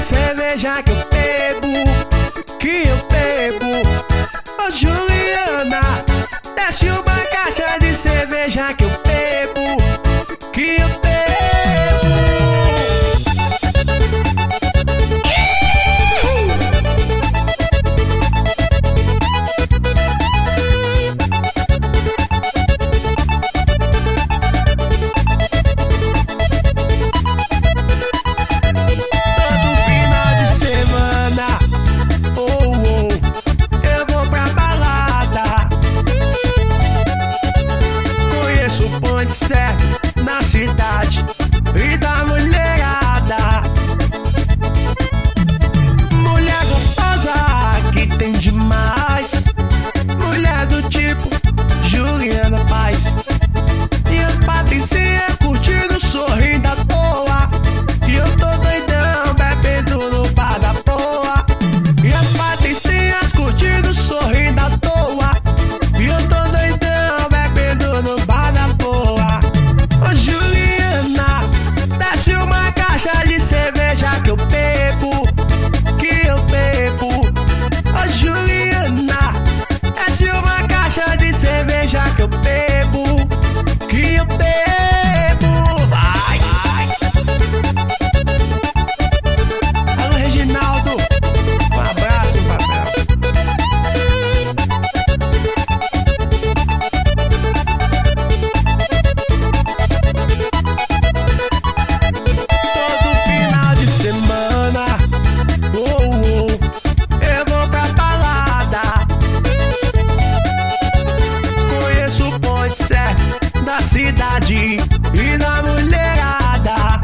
cerveja que eu bebo, que eu bebo. Ô Juliana, desce uma caixa de cerveja que eu bebo, que eu bebo. Na cidade e da mulherada, mulher gostosa que tem demais, mulher do tipo Juliana Paz. E as patricinhas curtindo, sorrindo à toa, e eu tô doidão bebendo no bar da boa. E as patricinhas curtindo, sorrindo à toa, e eu tô doidão bebendo no bar da boa. Ô Juliana, desce uma caixa de cerveja que eu bebo, que eu bebo. Ô Juliana, desce uma caixa de cerveja que eu bebo, que eu bebo. Vai, vai. Alô Reginaldo, um abraço, papai. Da cidade e da mulherada,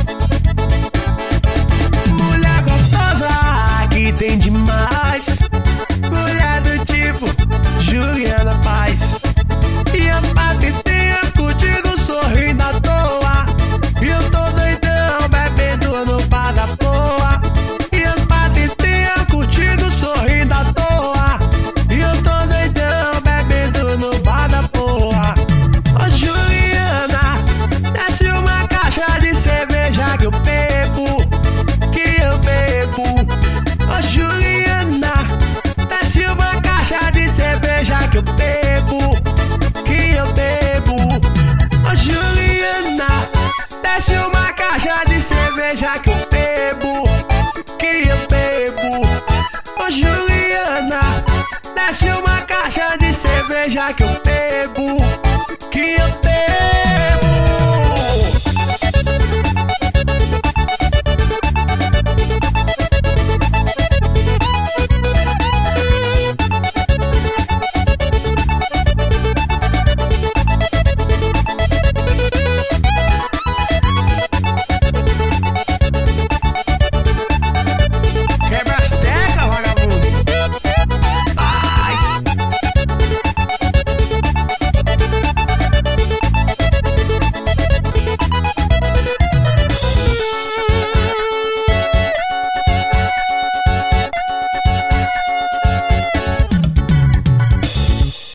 mulher gostosa que tem demais, mulher do tipo Juliana Paz. E as patricinhas curtindo, sorrindo à toa, e eu tô doidão bebendo no bar da boa. E as patricinhas curtindo, sorrindo à toa, e eu tô doidão bebendo no bar da boa. Ô Juliana, desce uma caixa de cerveja que eu bebo, que eu bebo. Ô Juliana, desce uma caixa de cerveja que eu bebo, que eu bebo. Ô Juliana, desce uma caixa de cerveja que eu bebo, que eu bebo. Ô Juliana, desce uma caixa de cerveja que eu bebo.